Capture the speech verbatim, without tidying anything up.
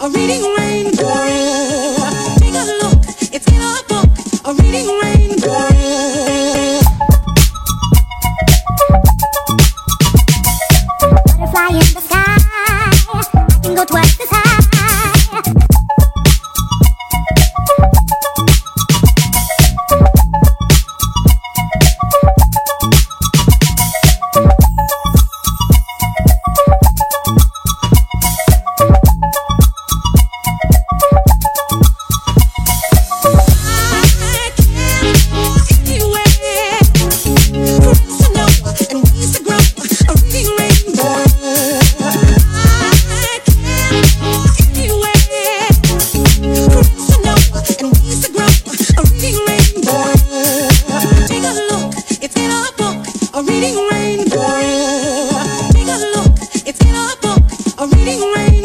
a reading rainbow. Take a look, it's in a book, a reading rainbow. Butterfly in the sky, I can go twice as high. A reading rainbow. Take a look, it's in a book. A reading rainbow.